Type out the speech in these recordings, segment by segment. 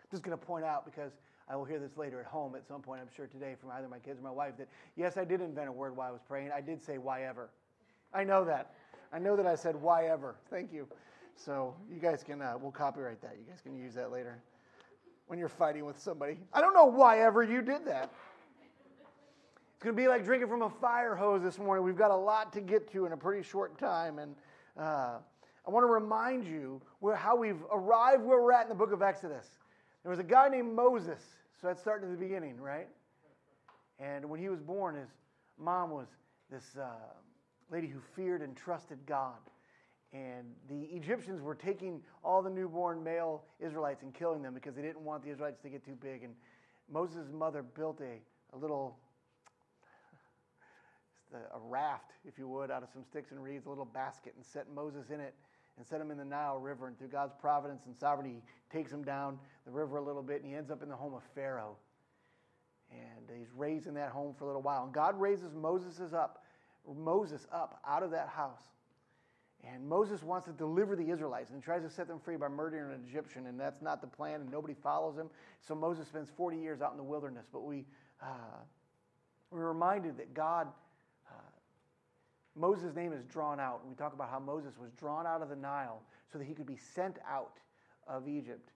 Just going to point out, because I will hear this later at home at some point, I'm sure today, from either my kids or my wife, that yes, I did invent a word while I was praying. I did say why ever. I know that. I know that I said why ever. Thank you. So you guys can, we'll copyright that. You guys can use that later when you're fighting with somebody. I don't know why ever you did that. It's going to be like drinking from a fire hose this morning. We've got a lot to get to in a pretty short time. And I want to remind you how we've arrived where we're at in the book of Exodus. There was a guy named Moses. So that's starting at the beginning, right? And when he was born, his mom was this lady who feared and trusted God. And the Egyptians were taking all the newborn male Israelites and killing them because they didn't want the Israelites to get too big. And Moses' mother built a little... a raft, if you would, out of some sticks and reeds, a little basket, and set Moses in it and set him in the Nile River. And through God's providence and sovereignty, he takes him down the river a little bit, and he ends up in the home of Pharaoh. And he's raised in that home for a little while. And God raises Moses up out of that house. And Moses wants to deliver the Israelites, and he tries to set them free by murdering an Egyptian, and that's not the plan, and nobody follows him. So Moses spends 40 years out in the wilderness. But we're reminded that God... Moses' name is drawn out. We talk about how Moses was drawn out of the Nile so that he could be sent out of Egypt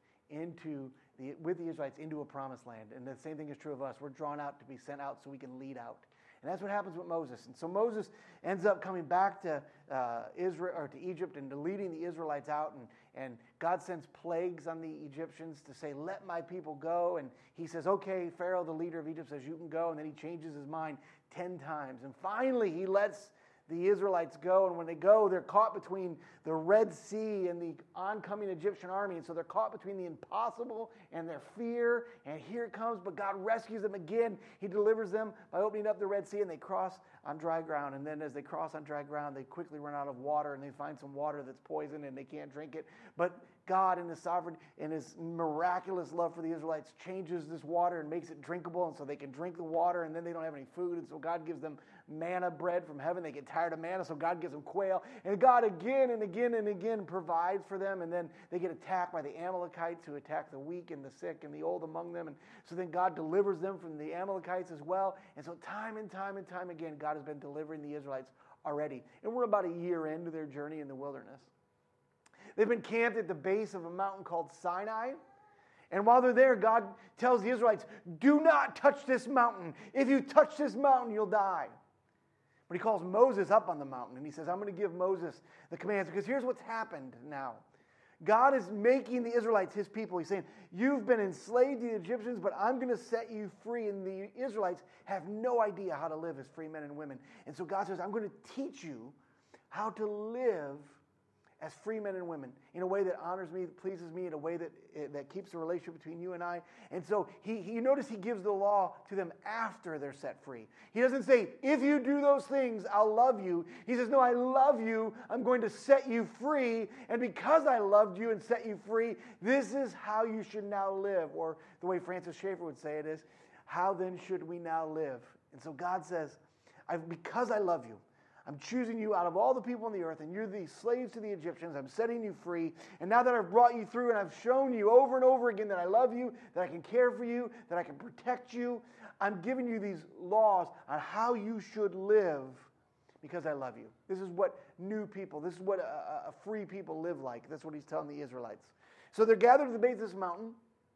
with the Israelites into a promised land. And the same thing is true of us. We're drawn out to be sent out so we can lead out. And that's what happens with Moses. And so Moses ends up coming back to Israel or to Egypt and leading the Israelites out. And God sends plagues on the Egyptians to say, "Let my people go." And he says, "Okay." Pharaoh, the leader of Egypt, says, "You can go." And then he changes his mind 10 times. And finally, he lets the Israelites go, and when they go, they're caught between the Red Sea and the oncoming Egyptian army, and so they're caught between the impossible and their fear, and here it comes, but God rescues them again. He delivers them by opening up the Red Sea, and they cross on dry ground, and then as they cross on dry ground, they quickly run out of water, and they find some water that's poisoned, and they can't drink it, but God, in His sovereign, in His miraculous love for the Israelites, changes this water and makes it drinkable, and so they can drink the water, and then they don't have any food, and so God gives them manna bread from heaven. They get tired of manna, so God gives them quail, and God again and again and again provides for them, and then they get attacked by the Amalekites who attack the weak and the sick and the old among them, and so then God delivers them from the Amalekites as well, and so time and time and time again, God has been delivering the Israelites already, and we're about a year into their journey in the wilderness. They've been camped at the base of a mountain called Sinai. And while they're there, God tells the Israelites, "Do not touch this mountain. If you touch this mountain, you'll die." But He calls Moses up on the mountain, and He says, "I'm going to give Moses the commands." Because here's what's happened now. God is making the Israelites His people. He's saying, "You've been enslaved to the Egyptians, but I'm going to set you free." And the Israelites have no idea how to live as free men and women. And so God says, "I'm going to teach you how to live as free men and women in a way that honors me, that pleases me, in a way that keeps the relationship between you and I." And so you notice He gives the law to them after they're set free. He doesn't say, "If you do those things, I'll love you." He says, "No, I love you. I'm going to set you free. And because I loved you and set you free, this is how you should now live." Or the way Francis Schaeffer would say it is, "How then should we now live?" And so God says, because I love you, I'm choosing you out of all the people on the earth, and you're the slaves to the Egyptians. I'm setting you free. And now that I've brought you through and I've shown you over and over again that I love you, that I can care for you, that I can protect you, I'm giving you these laws on how you should live because I love you. This is what new people, this is what a free people live like. That's what He's telling the Israelites. So they're gathered at the base of this mountain.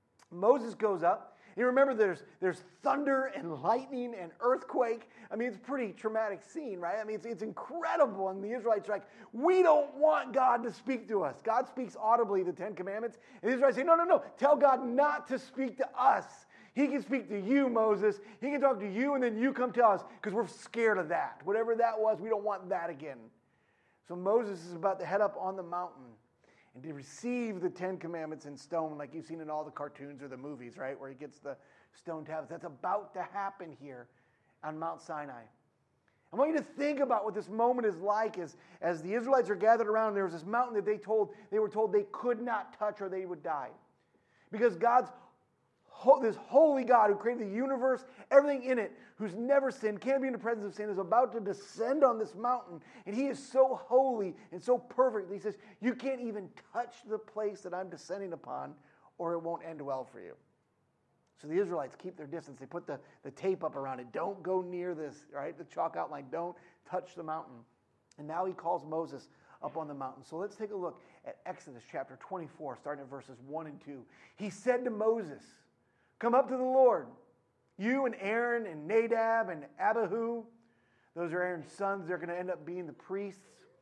Moses goes up. You remember there's thunder and lightning and earthquake. I mean, it's a pretty traumatic scene, right? I mean, it's incredible. And the Israelites are like, "We don't want God to speak to us." God speaks audibly the 10 Commandments. And the Israelites say, no. Tell God not to speak to us. He can speak to you, Moses. He can talk to you, and then you come to us because we're scared of that. Whatever that was, we don't want that again. So Moses is about to head up on the mountain and to receive the 10 Commandments in stone, like you've seen in all the cartoons or the movies, right, where he gets the stone tablets. That's about to happen here on Mount Sinai. I want you to think about what this moment is like as the Israelites are gathered around. There was this mountain that they were told they could not touch or they would die. Because this holy God who created the universe, everything in it, who's never sinned, can't be in the presence of sin, is about to descend on this mountain. And He is so holy and so perfect that He says, "You can't even touch the place that I'm descending upon, or it won't end well for you. So the Israelites keep their distance. They put the tape up around it. Don't go near this, right? The chalk outline. Don't touch the mountain. And now he calls Moses up on the mountain. So let's take a look at Exodus chapter 24, starting at verses 1 and 2. He said to Moses, come up to the Lord, you and Aaron and Nadab and Abihu. Those are Aaron's sons. They're going to end up being the priests.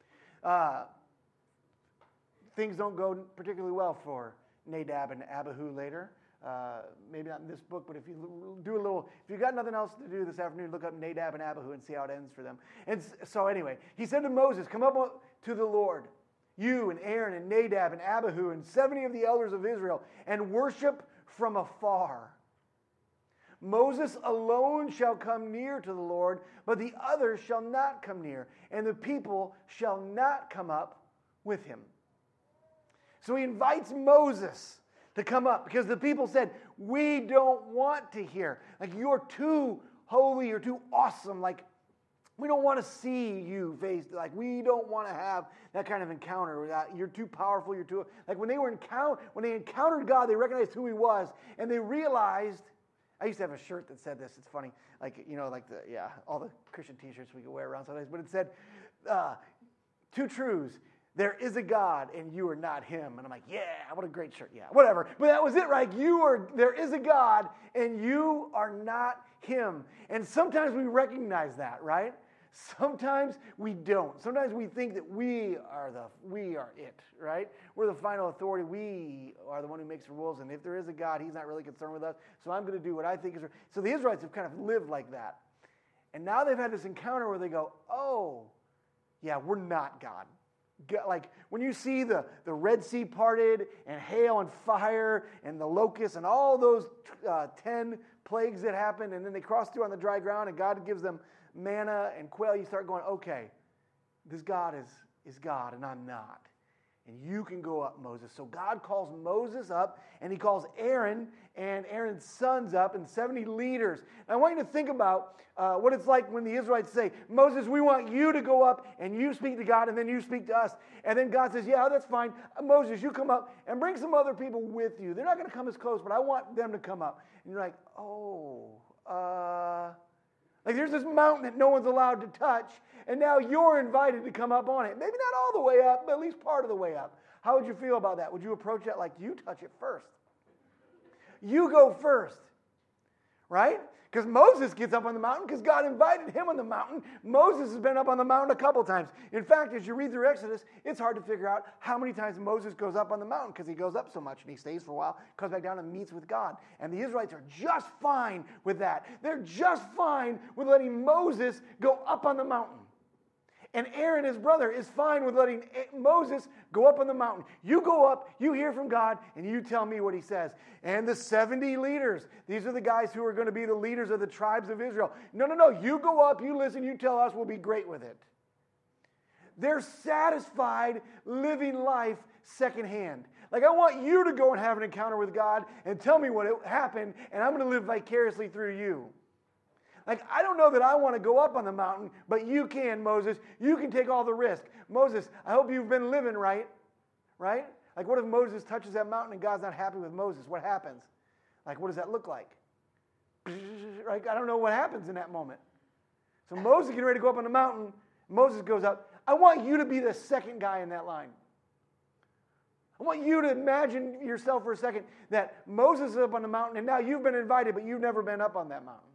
Things don't go particularly well for Nadab and Abihu later. Maybe not in this book, but if you got nothing else to do this afternoon, look up Nadab and Abihu and see how it ends for them. And so anyway, he said to Moses, come up to the Lord, you and Aaron and Nadab and Abihu and 70 of the elders of Israel, and worship from afar. Moses alone shall come near to the Lord, but the others shall not come near, and the people shall not come up with him. So he invites Moses to come up because the people said, we don't want to hear. Like, you're too holy, you're too awesome. Like, we don't want to see you face. Like, we don't want to have that kind of encounter. You're too powerful. You're too, like, when they encountered God, they recognized who he was, and they realized. I used to have a shirt that said this. It's funny, all the Christian T-shirts we could wear around sometimes. But it said, 2 truths. There is a God, and you are not him. And I'm like, yeah, what a great shirt. Yeah, whatever. But that was it, right? There is a God, and you are not him. And sometimes we recognize that, right? Sometimes we don't. Sometimes we think that we are it, right? We're the final authority. We are the one who makes the rules. And if there is a God, he's not really concerned with us. So I'm going to do what I think is right. So the Israelites have kind of lived like that. And now they've had this encounter where they go, oh, yeah, we're not God. Like when you see the Red Sea parted and hail and fire and the locusts and all those 10 plagues that happened, and then they cross through on the dry ground and God gives them manna and quail, you start going, okay, this God is God and I'm not. And you can go up, Moses. So God calls Moses up, and he calls Aaron and Aaron's sons up and 70 leaders. And I want you to think about what it's like when the Israelites say, Moses, we want you to go up and you speak to God and then you speak to us. And then God says, yeah, that's fine. Moses, you come up and bring some other people with you. They're not going to come as close, but I want them to come up. And you're like, like there's this mountain that no one's allowed to touch, and now you're invited to come up on it. Maybe not all the way up, but at least part of the way up. How would you feel about that? Would you approach that like you touch it first? You go first, right? Because Moses gets up on the mountain because God invited him on the mountain. Moses has been up on the mountain a couple times. In fact, as you read through Exodus, it's hard to figure out how many times Moses goes up on the mountain because he goes up so much and he stays for a while, comes back down and meets with God. And the Israelites are just fine with that. They're just fine with letting Moses go up on the mountain. And Aaron, his brother, is fine with letting Moses go up on the mountain. You go up, you hear from God, and you tell me what he says. And the 70 leaders, these are the guys who are going to be the leaders of the tribes of Israel. No, you go up, you listen, you tell us, we'll be great with it. They're satisfied living life secondhand. Like, I want you to go and have an encounter with God and tell me what happened, and I'm going to live vicariously through you. Like, I don't know that I want to go up on the mountain, but you can, Moses. You can take all the risk. Moses, I hope you've been living right? Like, what if Moses touches that mountain and God's not happy with Moses? What happens? Like, what does that look like? Right? I don't know what happens in that moment. So Moses getting ready to go up on the mountain. Moses goes up. I want you to be the second guy in that line. I want you to imagine yourself for a second that Moses is up on the mountain, and now you've been invited, but you've never been up on that mountain.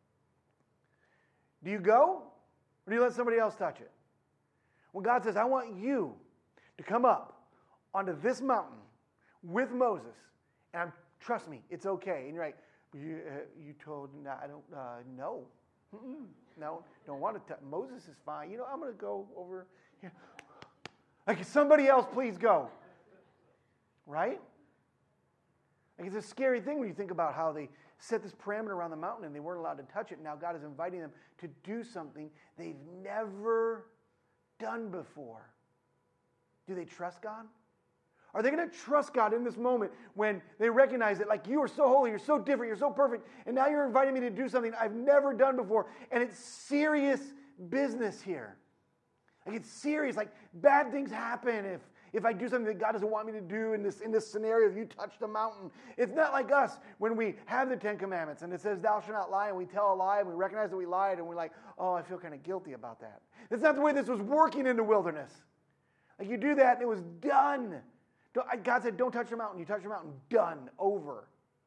Do you go, or do you let somebody else touch it? Well, God says, I want you to come up onto this mountain with Moses, and trust me, it's okay. And you're like, you told, I don't, no. No, don't want to touch. Moses is fine. I'm going to go over here. Like, somebody else, please go. Right? Like, it's a scary thing when you think about how they set this parameter around the mountain and they weren't allowed to touch it. Now God is inviting them to do something they've never done before. Do they trust God? Are they going to trust God in this moment when they recognize that, like, you are so holy, you're so different, you're so perfect, and now you're inviting me to do something I've never done before, and it's serious business here. Like, it's serious. Like, bad things happen if I do something that God doesn't want me to do in this scenario, if you touch the mountain. It's not like us when we have the 10 Commandments and it says, thou shalt not lie, and we tell a lie, and we recognize that we lied, and we're like, oh, I feel kind of guilty about that. That's not the way this was working in the wilderness. Like you do that, and it was done. God said, don't touch the mountain. You touch the mountain, done, over.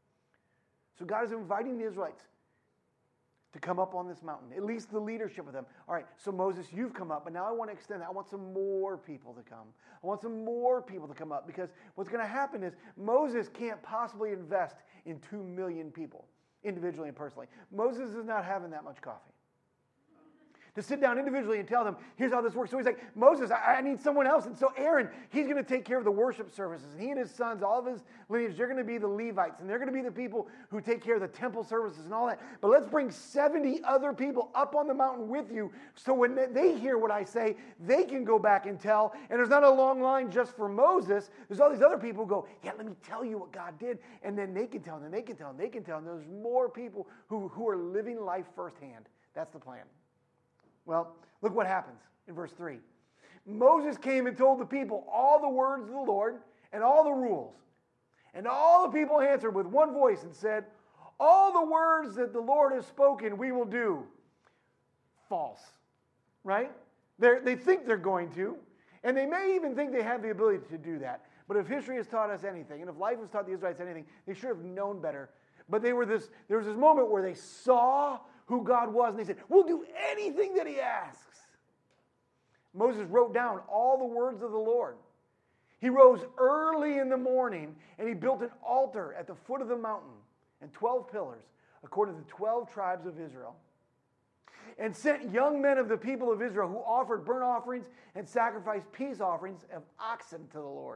So God is inviting the Israelites to come up on this mountain, at least the leadership of them. All right, so Moses, you've come up, but now I want to extend that. I want some more people to come. I want some more people to come up, because what's going to happen is Moses can't possibly invest in 2 million people, individually and personally. Moses is not having that much coffee to sit down individually and tell them, here's how this works. So he's like, Moses, I need someone else. And so Aaron, he's going to take care of the worship services. And he and his sons, all of his lineage, they're going to be the Levites. And they're going to be the people who take care of the temple services and all that. But let's bring 70 other people up on the mountain with you, so when they hear what I say, they can go back and tell. And there's not a long line just for Moses. There's all these other people who go, yeah, let me tell you what God did. And then they can tell, and then they can tell, and they can tell. And there's more people who are living life firsthand. That's the plan. Well, look what happens in verse 3. Moses came and told the people all the words of the Lord and all the rules. And all the people answered with one voice and said, all the words that the Lord has spoken, we will do. False. Right? They think they're going to, and they may even think they have the ability to do that. But if history has taught us anything, and if life has taught the Israelites anything, they should have known better. But there was this moment where they saw who God was, and they said, we'll do anything that he asks. Moses wrote down all the words of the Lord. He rose early in the morning, and he built an altar at the foot of the mountain and 12 pillars, according to the 12 tribes of Israel, and sent young men of the people of Israel who offered burnt offerings and sacrificed peace offerings of oxen to the Lord.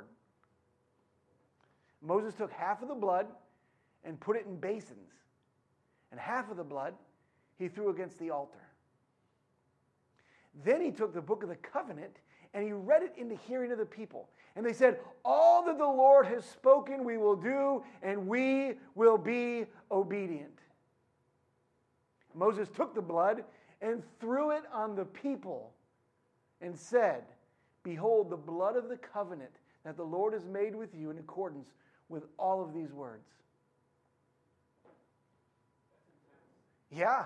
Moses took half of the blood and put it in basins, and half of the blood he threw against the altar. Then he took the book of the covenant and he read it in the hearing of the people. And they said, all that the Lord has spoken we will do, and we will be obedient. Moses took the blood and threw it on the people and said, behold, the blood of the covenant that the Lord has made with you in accordance with all of these words. Yeah.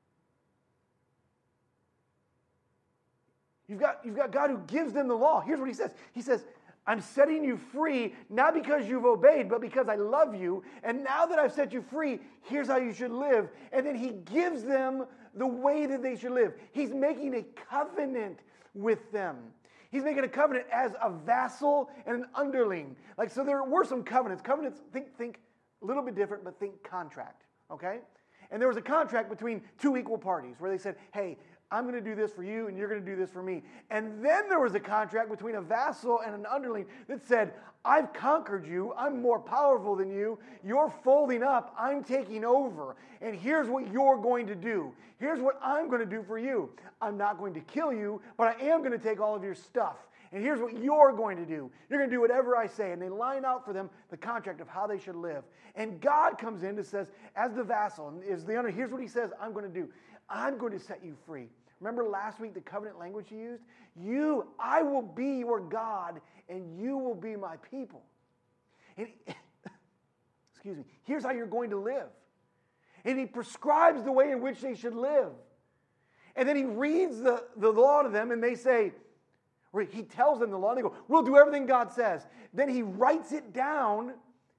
You've got God who gives them the law. Here's what he says. He says, I'm setting you free, not because you've obeyed, but because I love you. And now that I've set you free, here's how you should live. And then he gives them the way that they should live. He's making a covenant with them. He's making a covenant as a vassal and an underling. Like, so there were some covenants. Covenants, think a little bit different, but think contract, okay? And there was a contract between two equal parties where they said, hey, I'm going to do this for you, and you're going to do this for me. And then there was a contract between a vassal and an underling that said, I've conquered you. I'm more powerful than you. You're folding up. I'm taking over. And here's what you're going to do. Here's what I'm going to do for you. I'm not going to kill you, but I am going to take all of your stuff. And here's what you're going to do. You're going to do whatever I say. And they line out for them the contract of how they should live. And God comes in and says, as the vassal, and as the under, here's what he says I'm going to do. I'm going to set you free. Remember last week the covenant language he used? I will be your God, and you will be my people. And excuse me. Here's how you're going to live. And he prescribes the way in which they should live. And then he reads the law to them, and they say, or he tells them the law, and they go, we'll do everything God says. Then he writes it down,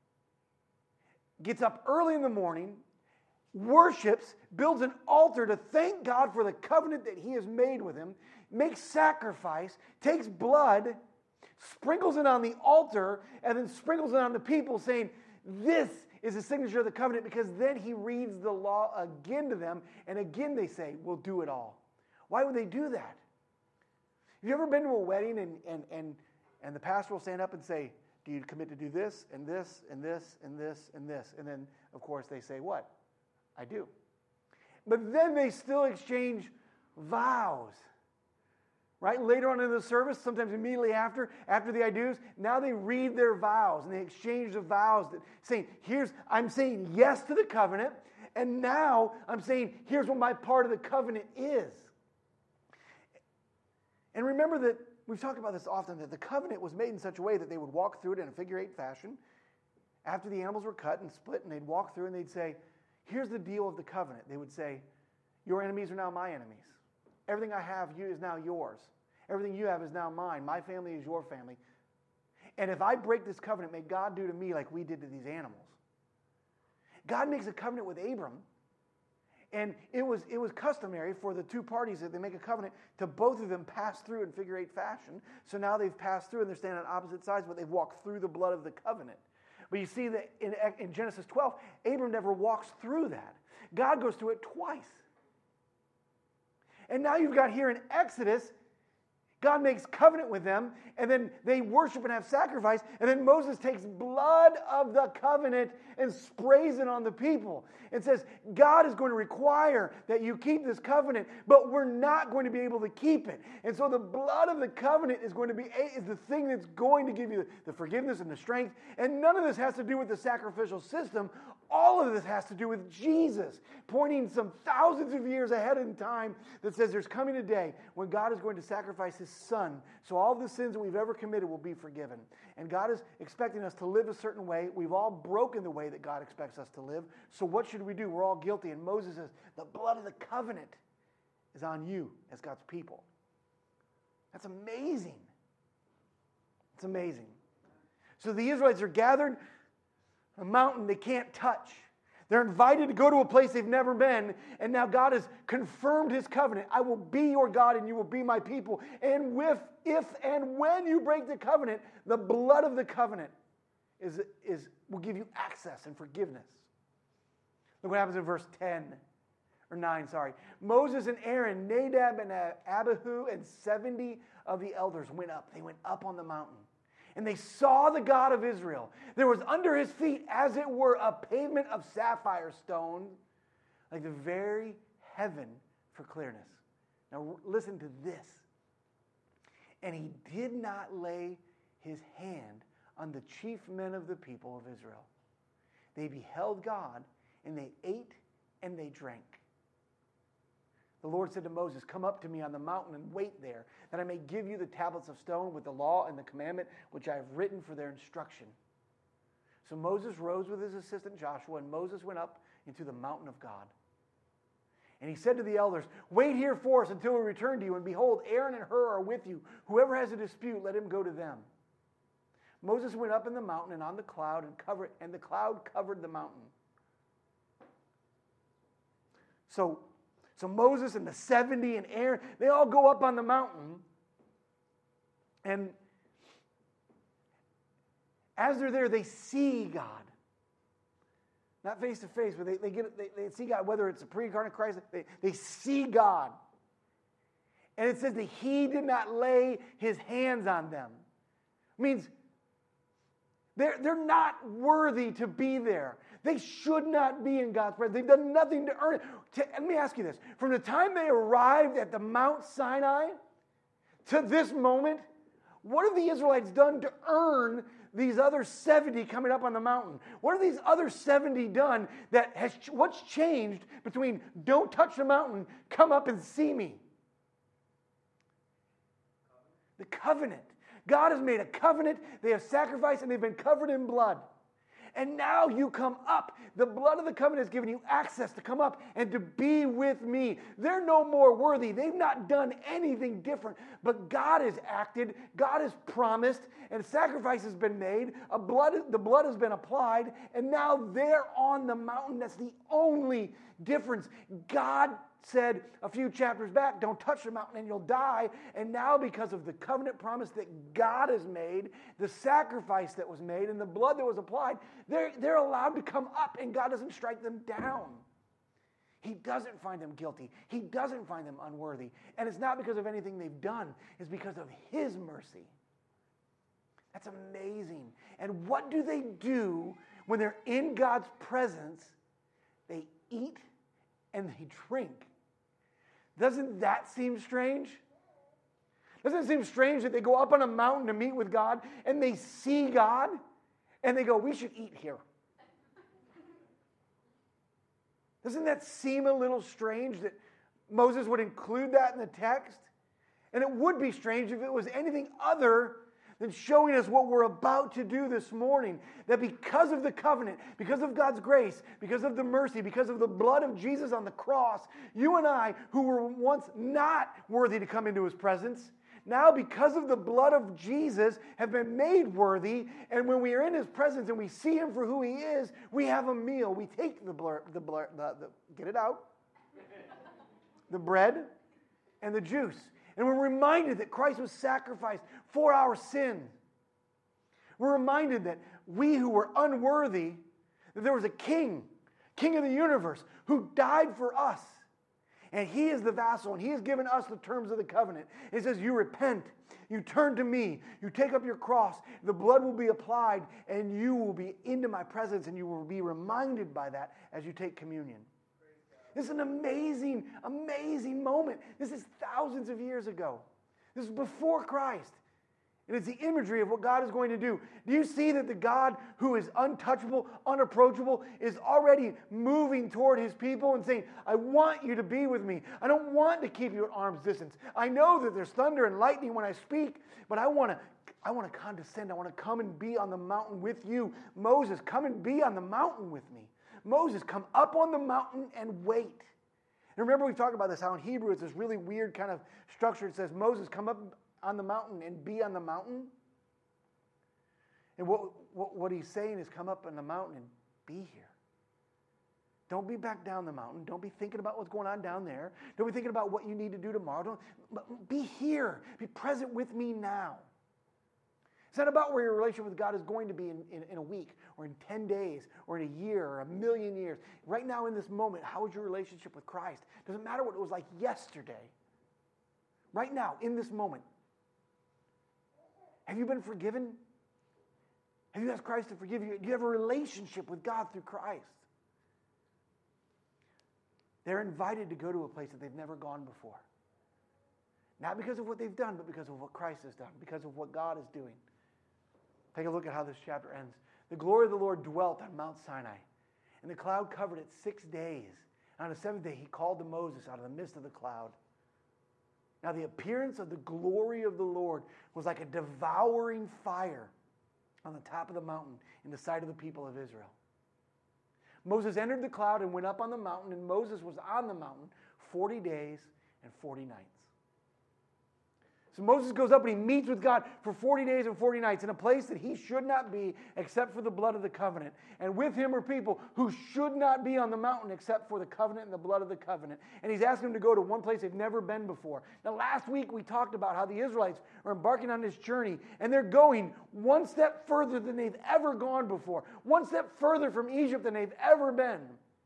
gets up early in the morning, worships, builds an altar to thank God for the covenant that he has made with him, makes sacrifice, takes blood, sprinkles it on the altar, and then sprinkles it on the people, saying, this is the signature of the covenant, because then he reads the law again to them, and again they say, we'll do it all. Why would they do that? Have you ever been to a wedding and the pastor will stand up and say, do you commit to do this and this and this and this and this? And then, of course, they say what? I do. But then they still exchange vows. Right? Later on in the service, sometimes immediately after the I do's, now they read their vows and they exchange the vows that saying, I'm saying yes to the covenant, and now I'm saying, here's what my part of the covenant is. And remember that we've talked about this often, that the covenant was made in such a way that they would walk through it in a figure-8 fashion after the animals were cut and split, and they'd walk through and they'd say, here's the deal of the covenant. They would say, your enemies are now my enemies. Everything I have is now yours. Everything you have is now mine. My family is your family. And if I break this covenant, may God do to me like we did to these animals. God makes a covenant with Abram. And it was customary for the two parties that they make a covenant to both of them pass through in figure-8 fashion. So now they've passed through and they're standing on opposite sides, but they've walked through the blood of the covenant. But you see that in Genesis 12, Abram never walks through that. God goes through it twice. And now you've got here in Exodus, God makes covenant with them, and then they worship and have sacrifice, and then Moses takes blood of the covenant and sprays it on the people and says, God is going to require that you keep this covenant, but we're not going to be able to keep it. And so the blood of the covenant is the thing that's going to give you the forgiveness and the strength, and none of this has to do with the sacrificial system. All of this has to do with Jesus, pointing some thousands of years ahead in time that says there's coming a day when God is going to sacrifice his son, so all the sins that we've ever committed will be forgiven. And God is expecting us to live a certain way. We've all broken the way that God expects us to live. So what should we do? We're all guilty. And Moses says, the blood of the covenant is on you as God's people. That's amazing. It's amazing. So the Israelites are gathered a mountain they can't touch. They're invited to go to a place they've never been, and now God has confirmed his covenant. I will be your God, and you will be my people. And if and when you break the covenant, the blood of the covenant will give you access and forgiveness. Look what happens in verse 9. Moses and Aaron, Nadab and Abihu, and 70 of the elders went up. They went up on the mountain. And they saw the God of Israel. There was under his feet, as it were, a pavement of sapphire stone, like the very heaven for clearness. Now listen to this. And he did not lay his hand on the chief men of the people of Israel. They beheld God, and they ate and they drank. The Lord said to Moses, come up to me on the mountain and wait there, that I may give you the tablets of stone with the law and the commandment which I have written for their instruction. So Moses rose with his assistant Joshua, and Moses went up into the mountain of God. And he said to the elders, wait here for us until we return to you, and behold, Aaron and Hur are with you. Whoever has a dispute, let him go to them. Moses went up in the mountain and on the cloud, and the cloud covered the mountain. So Moses and the 70 and Aaron, they all go up on the mountain. And as they're there, they see God. Not face to face, but they see God, whether it's a pre-incarnate Christ, they see God. And it says that he did not lay his hands on them. It means they're not worthy to be there. They should not be in God's presence. They've done nothing to earn it. Let me ask you this. From the time they arrived at the Mount Sinai to this moment, what have the Israelites done to earn these other 70 coming up on the mountain? What have these other 70 done what's changed between don't touch the mountain, come up and see me? The covenant. God has made a covenant. They have sacrificed and they've been covered in blood. And now you come up. The blood of the covenant has given you access to come up and to be with me. They're no more worthy. They've not done anything different. But God has acted. God has promised. And sacrifice has been made. The blood has been applied. And now they're on the mountain. That's the only difference. God said a few chapters back, don't touch the mountain and you'll die. And now because of the covenant promise that God has made, the sacrifice that was made, and the blood that was applied, they're allowed to come up, and God doesn't strike them down. He doesn't find them guilty. He doesn't find them unworthy. And it's not because of anything they've done. It's because of his mercy. That's amazing. And what do they do when they're in God's presence? They eat and they drink. Doesn't that seem strange? Doesn't it seem strange that they go up on a mountain to meet with God and they see God and they go, we should eat here? Doesn't that seem a little strange that Moses would include that in the text? And it would be strange if it was anything other than showing us what we're about to do this morning. That because of the covenant, because of God's grace, because of the mercy, because of the blood of Jesus on the cross, you and I, who were once not worthy to come into his presence, now because of the blood of Jesus have been made worthy. And when we are in his presence and we see him for who he is, we have a meal. We take get it out, the bread and the juice. And we're reminded that Christ was sacrificed for our sin. We're reminded that we who were unworthy, that there was a king of the universe, who died for us. And he is the vassal, and he has given us the terms of the covenant. It says, you repent, you turn to me, you take up your cross, the blood will be applied, and you will be into my presence, and you will be reminded by that as you take communion. This is an amazing, amazing moment. This is thousands of years ago. This is before Christ. And it's the imagery of what God is going to do. Do you see that the God who is untouchable, unapproachable, is already moving toward his people and saying, I want you to be with me. I don't want to keep you at arm's distance. I know that there's thunder and lightning when I speak, but I want to condescend. I want to come and be on the mountain with you. Moses, come and be on the mountain with me. Moses, come up on the mountain and wait. And remember, we've talked about this, how in Hebrew it's this really weird kind of structure. It says, Moses, come up on the mountain and be on the mountain. And what he's saying is, come up on the mountain and be here. Don't be back down the mountain. Don't be thinking about what's going on down there. Don't be thinking about what you need to do tomorrow. Be here. Be present with me now. It's not about where your relationship with God is going to be in a week or in 10 days or in a year or a million years. Right now in this moment, how is your relationship with Christ? It doesn't matter what it was like yesterday. Right now, in this moment. Have you been forgiven? Have you asked Christ to forgive you? Do you have a relationship with God through Christ? They're invited to go to a place that they've never gone before. Not because of what they've done, but because of what Christ has done, because of what God is doing. Take a look at how this chapter ends. The glory of the Lord dwelt on Mount Sinai, and the cloud covered it 6 days. And on the seventh day, he called to Moses out of the midst of the cloud. Now the appearance of the glory of the Lord was like a devouring fire on the top of the mountain in the sight of the people of Israel. Moses entered the cloud and went up on the mountain, and Moses was on the mountain 40 days and 40 nights. So Moses goes up and he meets with God for 40 days and 40 nights in a place that he should not be except for the blood of the covenant. And with him are people who should not be on the mountain except for the covenant and the blood of the covenant. And he's asking them to go to one place they've never been before. Now last week we talked about how the Israelites are embarking on this journey and they're going one step further than they've ever gone before. One step further from Egypt than they've ever been.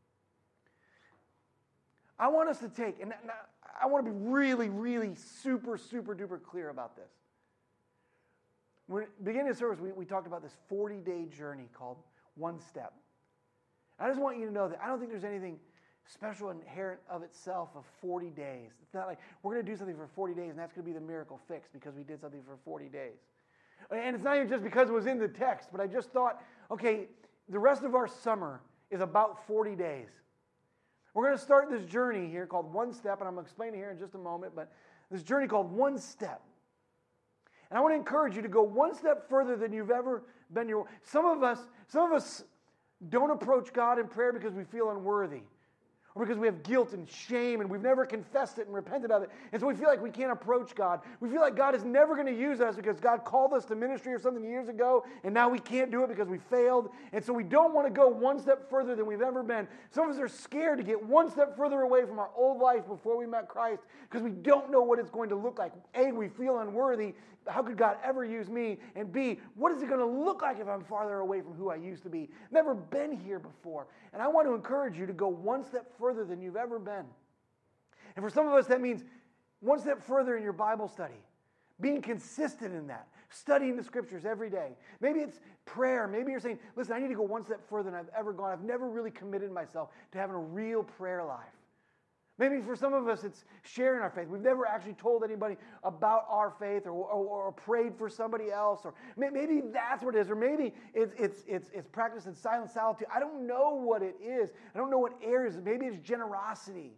I want us to take, and I want to be really, really super, super duper clear about this. When beginning of service, we talked about this 40-day journey called One Step. I just want you to know that I don't think there's anything special inherent of itself of 40 days. It's not like we're going to do something for 40 days and that's going to be the miracle fix because we did something for 40 days. And it's not even just because it was in the text, but I just thought, okay, the rest of our summer is about 40 days. We're going to start this journey here called One Step, and I'm going to explain it here in just a moment, but this journey called One Step. And I want to encourage you to go one step further than you've ever been. Some of us don't approach God in prayer because we feel unworthy, or because we have guilt and shame, and we've never confessed it and repented of it. And so we feel like we can't approach God. We feel like God is never going to use us because God called us to ministry or something years ago, and now we can't do it because we failed. And so we don't want to go one step further than we've ever been. Some of us are scared to get one step further away from our old life before we met Christ because we don't know what it's going to look like. A, we feel unworthy. How could God ever use me? And B, what is it going to look like if I'm farther away from who I used to be? Never been here before. And I want to encourage you to go one step further than you've ever been. And for some of us, that means one step further in your Bible study. Being consistent in that. Studying the scriptures every day. Maybe it's prayer. Maybe you're saying, listen, I need to go one step further than I've ever gone. I've never really committed myself to having a real prayer life. Maybe for some of us, it's sharing our faith. We've never actually told anybody about our faith or prayed for somebody else. Or maybe that's what it is. Or maybe it's practice in silent solitude. I don't know what it is. I don't know what areas. Maybe it's generosity.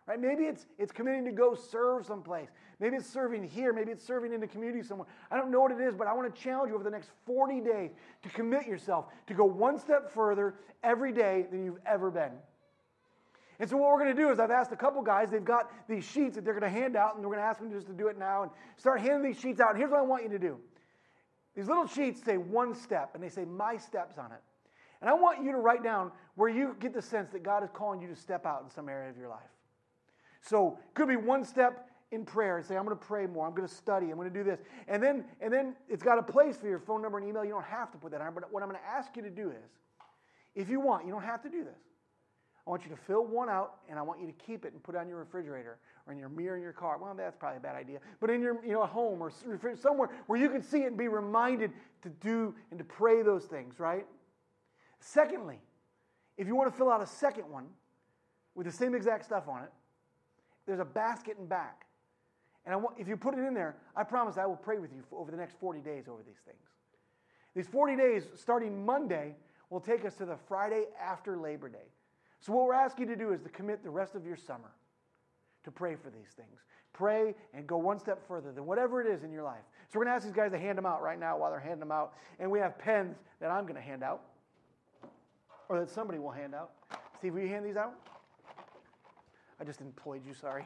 Right? Maybe it's committing to go serve someplace. Maybe it's serving here. Maybe it's serving in the community somewhere. I don't know what it is, but I want to challenge you over the next 40 days to commit yourself to go one step further every day than you've ever been. And so what we're going to do is I've asked a couple guys, they've got these sheets that they're going to hand out, and we're going to ask them just to do it now and start handing these sheets out. And here's what I want you to do. These little sheets say one step, and they say my steps on it. And I want you to write down where you get the sense that God is calling you to step out in some area of your life. So it could be one step in prayer and say, I'm going to pray more, I'm going to study, I'm going to do this. And then it's got a place for your phone number and email. You don't have to put that on. But what I'm going to ask you to do is, if you want, you don't have to do this. I want you to fill one out, and I want you to keep it and put it on your refrigerator or in your mirror in your car. Well, that's probably a bad idea. But in your home or somewhere where you can see it and be reminded to do and to pray those things, right? Secondly, if you want to fill out a second one with the same exact stuff on it, there's a basket in back. And if you put it in there, I promise I will pray with you over the next 40 days over these things. These 40 days, starting Monday, will take us to the Friday after Labor Day. So what we're asking you to do is to commit the rest of your summer to pray for these things. Pray and go one step further than whatever it is in your life. So we're going to ask these guys to hand them out right now while they're handing them out. And we have pens that I'm going to hand out, or that somebody will hand out. Steve, will you hand these out? I just employed you, sorry.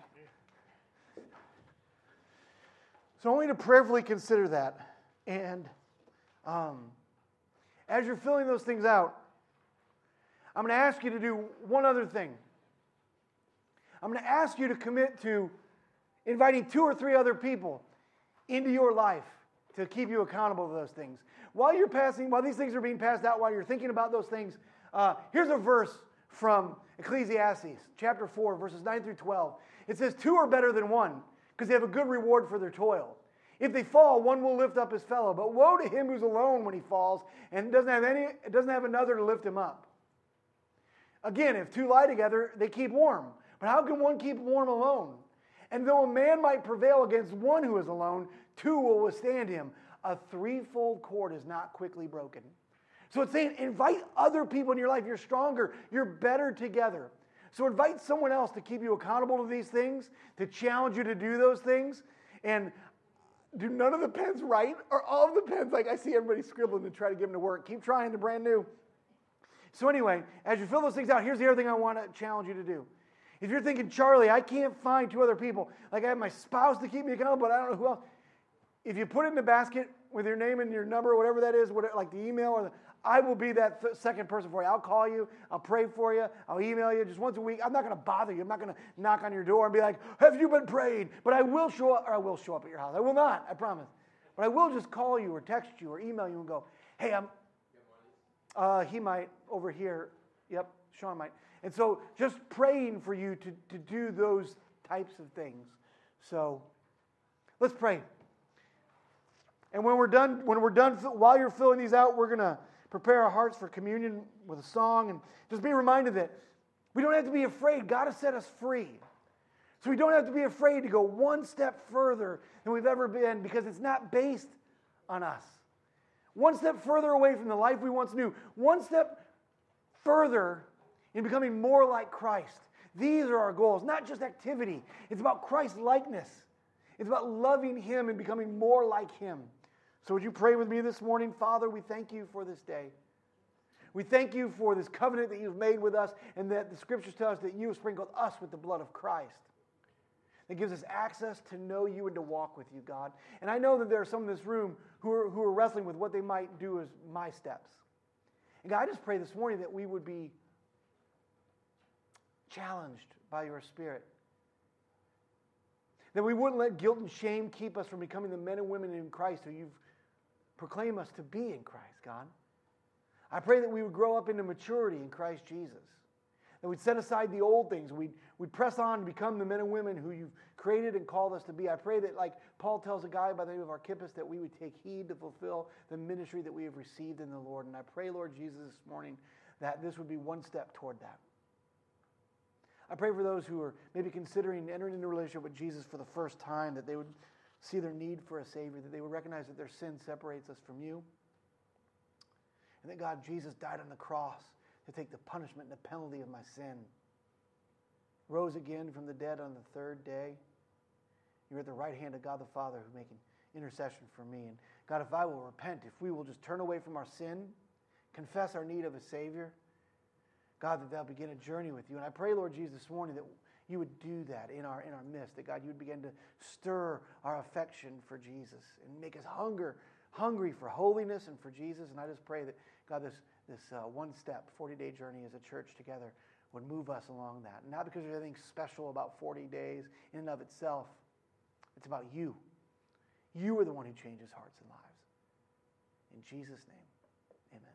So I want you to prayerfully consider that. And as you're filling those things out, I'm going to ask you to do one other thing. I'm going to ask you to commit to inviting 2 or 3 other people into your life to keep you accountable to those things. While these things are being passed out, while you're thinking about those things, here's a verse from Ecclesiastes, chapter 4, verses 9 through 12. It says, 2 are better than 1, because they have a good reward for their toil. If they fall, one will lift up his fellow. But woe to him who's alone when he falls and doesn't have another to lift him up. Again, if 2 lie together, they keep warm. But how can one keep warm alone? And though a man might prevail against one who is alone, 2 will withstand him. A threefold cord is not quickly broken. So it's saying invite other people in your life. You're stronger. You're better together. So invite someone else to keep you accountable to these things, to challenge you to do those things. And do none of the pens write? Or all of the pens, like I see everybody scribbling to try to get them to work. Keep trying, they're brand new. So anyway, as you fill those things out, here's the other thing I want to challenge you to do. If you're thinking, Charlie, I can't find 2 other people. Like I have my spouse to keep me accountable, but I don't know who else. If you put it in the basket with your name and your number, whatever that is, like the email, I will be that second person for you. I'll call you. I'll pray for you. I'll email you just once a week. I'm not going to bother you. I'm not going to knock on your door and be like, have you been prayed? But I will show up, or I will show up at your house. I will not, I promise. But I will just call you or text you or email you and go, hey, he might over here. Yep, Sean might. And so just praying for you to do those types of things. So let's pray. And when we're done, while you're filling these out, we're going to prepare our hearts for communion with a song. And just be reminded that we don't have to be afraid. God has set us free. So we don't have to be afraid to go one step further than we've ever been, because it's not based on us. One step further away from the life we once knew. One step further in becoming more like Christ. These are our goals, not just activity. It's about Christ likeness. It's about loving Him and becoming more like Him. So would you pray with me this morning? Father, we thank you for this day. We thank you for this covenant that you've made with us, and that the Scriptures tell us that you have sprinkled us with the blood of Christ. That gives us access to know you and to walk with you, God. And I know that there are some in this room who are wrestling with what they might do as my steps. And God, I just pray this morning that we would be challenged by your Spirit. That we wouldn't let guilt and shame keep us from becoming the men and women in Christ who you've proclaimed us to be in Christ, God. I pray that we would grow up into maturity in Christ Jesus. That we'd set aside the old things. We'd press on to become the men and women who you've created and called us to be. I pray that, like Paul tells a guy by the name of Archippus, that we would take heed to fulfill the ministry that we have received in the Lord. And I pray, Lord Jesus, this morning that this would be one step toward that. I pray for those who are maybe considering entering into a relationship with Jesus for the first time, that they would see their need for a Savior, that they would recognize that their sin separates us from you, and that, God, Jesus died on the cross to take the punishment and the penalty of my sin. rose again from the dead on the third day. You're at the right hand of God the Father who's making intercession for me. And God, if I will repent, if we will just turn away from our sin, confess our need of a Savior, God, that they'll begin a journey with you. And I pray, Lord Jesus, this morning that you would do that in our midst, that God, you would begin to stir our affection for Jesus and make us hungry for holiness and for Jesus. And I just pray that, God, this one-step 40-day journey as a church together would move us along that. Not because there's anything special about 40 days in and of itself. It's about you. You are the one who changes hearts and lives. In Jesus' name, amen.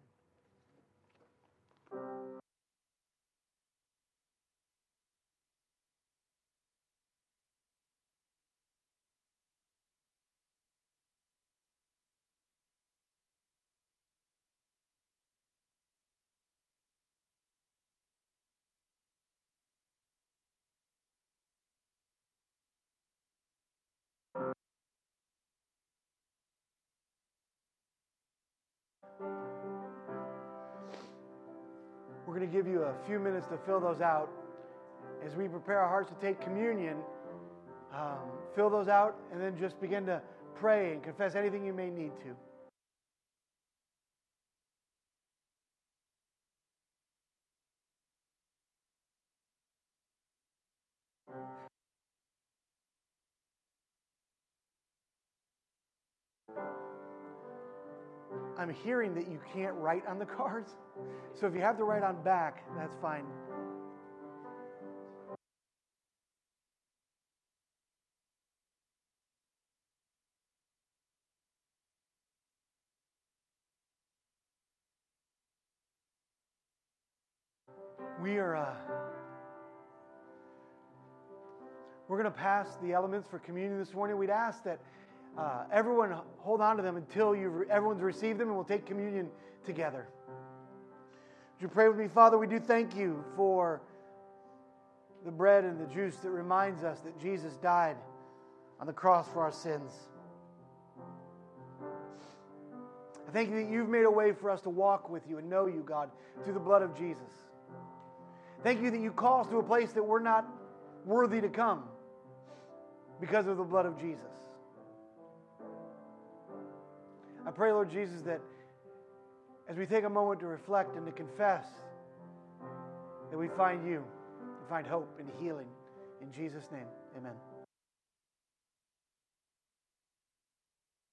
We're going to give you a few minutes to fill those out. As we prepare our hearts to take communion, fill those out and then just begin to pray and confess anything you may need to. I'm hearing that you can't write on the cards. So if you have to write on back, that's fine. We're going to pass the elements for communion this morning. We'd ask that everyone hold on to them until everyone's received them, and we'll take communion together. Would you pray with me? Father, we do thank you for the bread and the juice that reminds us that Jesus died on the cross for our sins. I thank you that you've made a way for us to walk with you and know you, God, through the blood of Jesus. Thank you that you call us to a place that we're not worthy to come because of the blood of Jesus. I pray, Lord Jesus, that as we take a moment to reflect and to confess, that we find you, we find hope and healing. In Jesus' name, amen.